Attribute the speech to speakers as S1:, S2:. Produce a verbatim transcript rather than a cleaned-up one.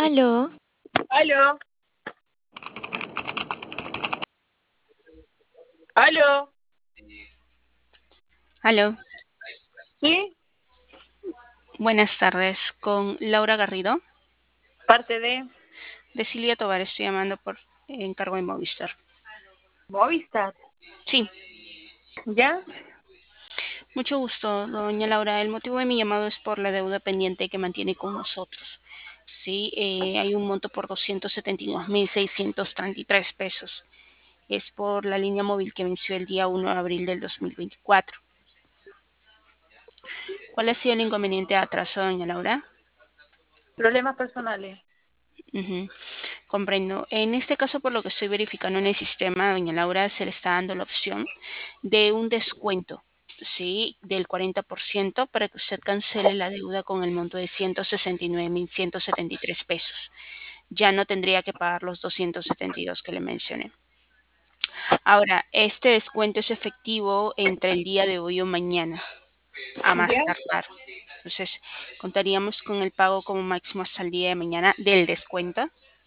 S1: Aló,
S2: Aló, aló,
S3: Aló,
S2: ¿sí?
S3: buenas tardes. Con Laura Garrido.
S2: Parte de
S3: De Silvia Tovar estoy llamando por encargo de Movistar.
S2: Movistar,
S3: Sí,
S2: ¿ya?
S3: mucho gusto, doña Laura. El motivo de mi llamado es por la deuda pendiente que mantiene con nosotros. Sí, eh, hay un monto por doscientos setenta y dos mil seiscientos treinta y tres pesos. Es por la línea móvil que venció el día uno de abril del dos mil veinticuatro. ¿Cuál ha sido el inconveniente de atraso, doña Laura?
S2: Problemas personales.
S3: Ujú. Comprendo. En este caso, por lo que estoy verificando en el sistema, doña Laura se le está dando la opción de un descuento, ¿sí? Del cuarenta por ciento para que usted cancele la deuda con el monto de ciento sesenta y nueve mil ciento setenta y tres pesos. Ya no tendría que pagar los doscientos setenta y dos que le mencioné. Ahora, este descuento es efectivo entre el día de hoy o mañana, a más
S2: ¿Ya?
S3: tardar. Entonces, contaríamos con el pago como máximo hasta el día de mañana del descuento.